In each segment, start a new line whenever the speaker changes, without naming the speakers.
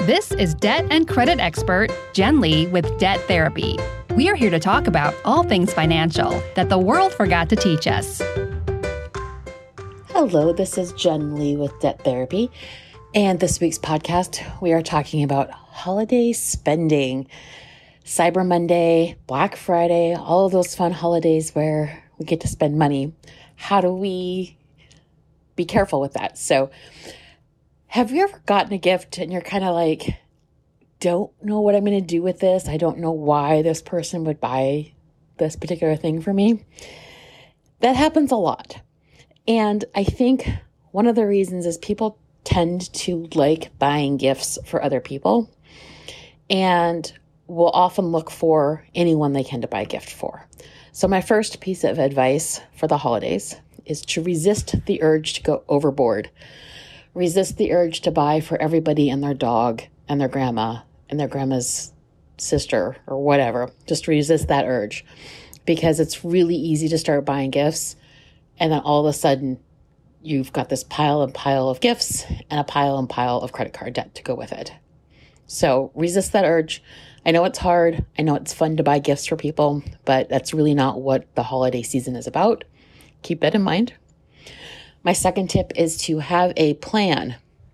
This is debt and credit expert Jen Lee with Debt Therapy. We are here to talk about all things financial that the world forgot to teach us.
Hello, this is Jen Lee with Debt Therapy. And this week's podcast, we are talking about holiday spending. Cyber Monday, Black Friday, all of those fun holidays where we get to spend money. How do we be careful with that? So, have you ever gotten a gift and you're kind of like, don't know what I'm going to do with this. I don't know why this person would buy this particular thing for me. That happens a lot. And I think one of the reasons is people tend to like buying gifts for other people and will often look for anyone they can to buy a gift for. So my first piece of advice for the holidays is to resist the urge to go overboard. Resist the urge to buy for everybody and their dog and their grandma and their grandma's sister or whatever. Just resist that urge because it's really easy to start buying gifts and then all of a sudden you've got this pile and pile of gifts and a pile and pile of credit card debt to go with it. So resist that urge. I know it's hard. I know it's fun to buy gifts for people, but that's really not what the holiday season is about. Keep that in mind. My second tip is to have a plan.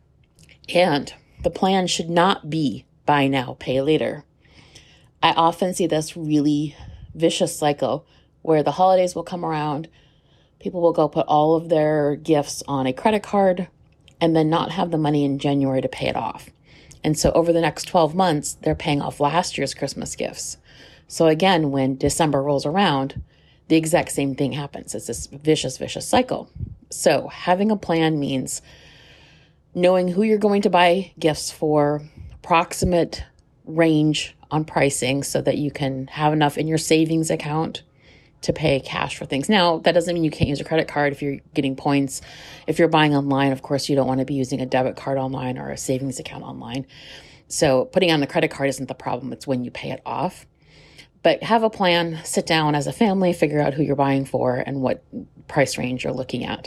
And the plan should not be buy now, pay later. I often see this really vicious cycle where the holidays will come around, people will go put all of their gifts on a credit card and then not have the money in January to pay it off. And so over the next 12 months, they're paying off last year's Christmas gifts. So again, when December rolls around, the exact same thing happens. It's this vicious cycle. So having a plan means knowing who you're going to buy gifts for, approximate range on pricing so that you can have enough in your savings account to pay cash for things. Now, that doesn't mean you can't use a credit card if you're getting points. If you're buying online, of course, you don't want to be using a debit card online or a savings account online. So putting on the credit card isn't the problem. It's when you pay it off. But have a plan, sit down as a family, figure out who you're buying for and what price range you're looking at.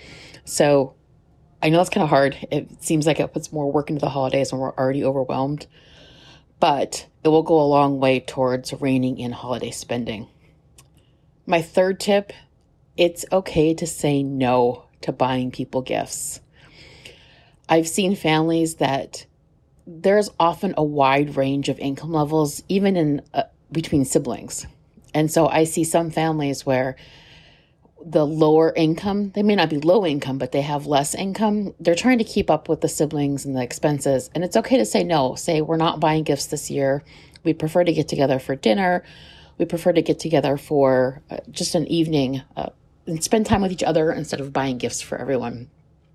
So I know it's kind of hard. It seems like it puts more work into the holidays when we're already overwhelmed, but it will go a long way towards reining in holiday spending. My third tip, it's okay to say no to buying people gifts. I've seen families that there's often a wide range of income levels, even in between siblings. And so I see some families where the lower income, they may not be low income, but they have less income. They're trying to keep up with the siblings and the expenses. And it's okay to say no. Say, we're not buying gifts this year. We prefer to get together for dinner. We prefer to get together for just an evening and spend time with each other instead of buying gifts for everyone.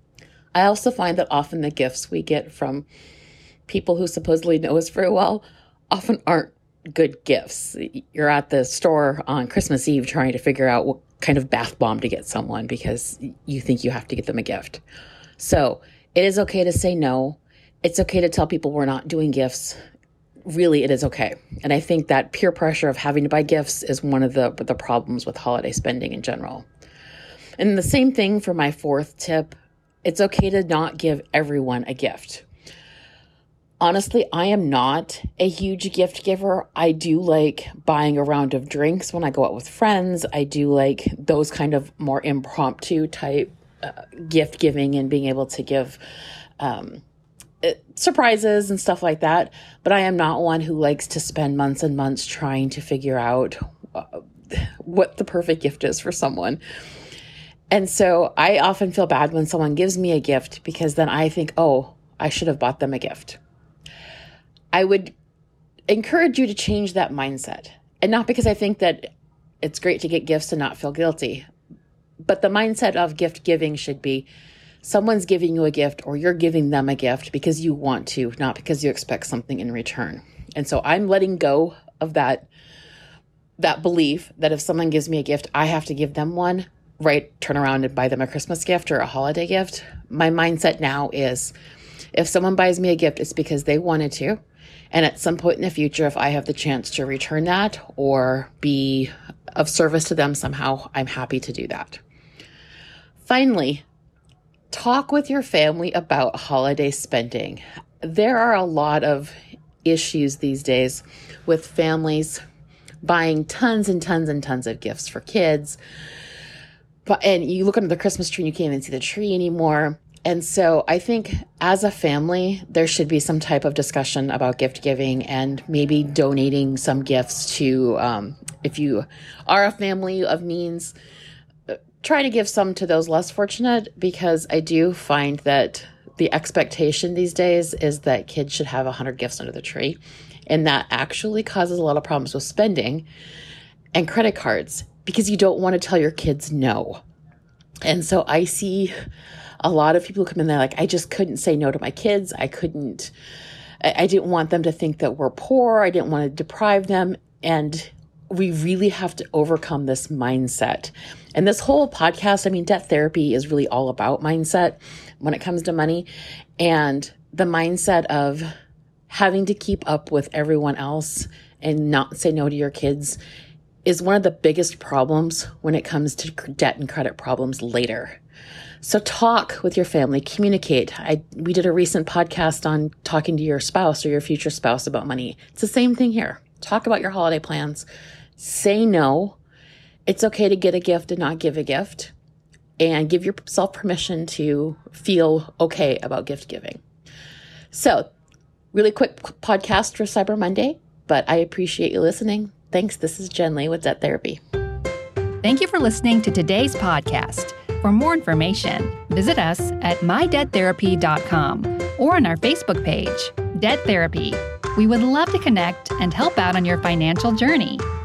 I also find that often the gifts we get from people who supposedly know us very well often aren't good gifts. You're at the store on Christmas Eve trying to figure out what kind of bath bomb to get someone because you think you have to get them a gift. So it is okay to say no. It's okay to tell people we're not doing gifts. Really, it is okay. And I think that peer pressure of having to buy gifts is one of the problems with holiday spending in general. And the same thing for my fourth tip. It's okay to not give everyone a gift. Honestly, I am not a huge gift giver. I do like buying a round of drinks when I go out with friends. I do like those kind of more impromptu type gift giving and being able to give surprises and stuff like that. But I am not one who likes to spend months and months trying to figure out what the perfect gift is for someone. And so I often feel bad when someone gives me a gift because then I think, oh, I should have bought them a gift. I would encourage you to change that mindset. And not because I think that it's great to get gifts and not feel guilty, but the mindset of gift giving should be someone's giving you a gift or you're giving them a gift because you want to, not because you expect something in return. And so I'm letting go of that belief that if someone gives me a gift, I have to give them one, right? Turn around and buy them a Christmas gift or a holiday gift. My mindset now is if someone buys me a gift, it's because they wanted to. And at some point in the future, if I have the chance to return that or be of service to them somehow, I'm happy to do that. Finally, talk with your family about holiday spending. there are a lot of issues these days with families buying tons and tons and tons of gifts for kids. And you look under the Christmas tree and you can't even see the tree anymore. And so I think as a family, there should be some type of discussion about gift giving and maybe donating some gifts to, if you are a family of means, try to give some to those less fortunate, because I do find that the expectation these days is that kids should have 100 gifts under the tree. And that actually causes a lot of problems with spending and credit cards, because you don't want to tell your kids no. And so I see a lot of people come in there like, I just couldn't say no to my kids. I didn't want them to think that we're poor. I didn't want to deprive them. And we really have to overcome this mindset. And this whole podcast, Debt Therapy is really all about mindset when it comes to money, and the mindset of having to keep up with everyone else and not say no to your kids is one of the biggest problems when it comes to debt and credit problems later. So talk with your family, communicate. We did a recent podcast on talking to your spouse or your future spouse about money. It's the same thing here. Talk about your holiday plans. Say no. It's okay to get a gift and not give a gift. And give yourself permission to feel okay about gift giving. So, really quick podcast for Cyber Monday, but I appreciate you listening. Thanks. This is Jen Lee with Debt Therapy.
Thank you for listening to today's podcast. For more information, visit us at mydebttherapy.com or on our Facebook page, Debt Therapy. We would love to connect and help out on your financial journey.